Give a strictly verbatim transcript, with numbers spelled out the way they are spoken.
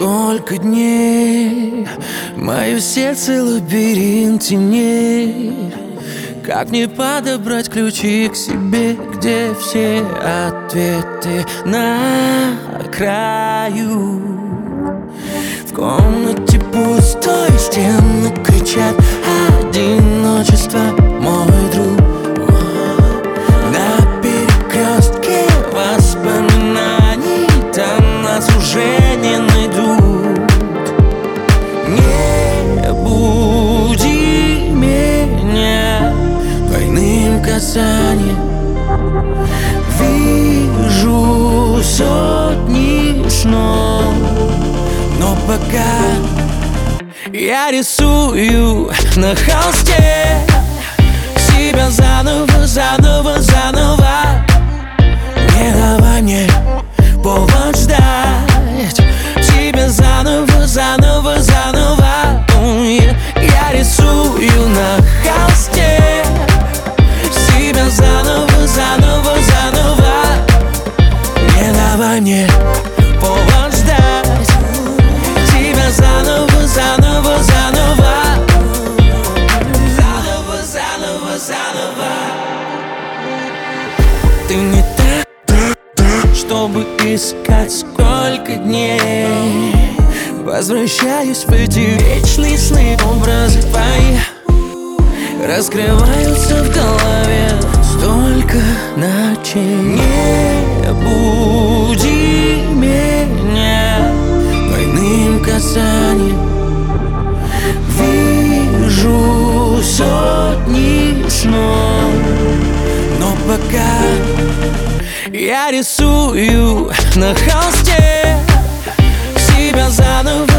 Сколько дней, мое сердце лабиринт теней. Как мне подобрать ключи к себе, где все ответы на краю? В комнате пустой, стены кричат одиночество, мой друг. На перекрестке воспоминаний там нас уже не найдут. Не буди меня двойным касанием. Вижу сотни снов, но пока я рисую на холсте себя заново, заново, заново. Не давай мне повод ждать тебя заново, заново, заново. Я рисую на холсте себя заново, заново, заново. Не давай мне повод ждать тебя заново, заново, заново. Заново, заново, заново. Ты не так, чтобы искать сколько дней. Возвращаюсь в эти вечные сны, образы твои раскрываются в голове. Столько ночей. Не буди меня двойным касанием. Вижу сотни снов, но пока я рисую на холсте себя заново,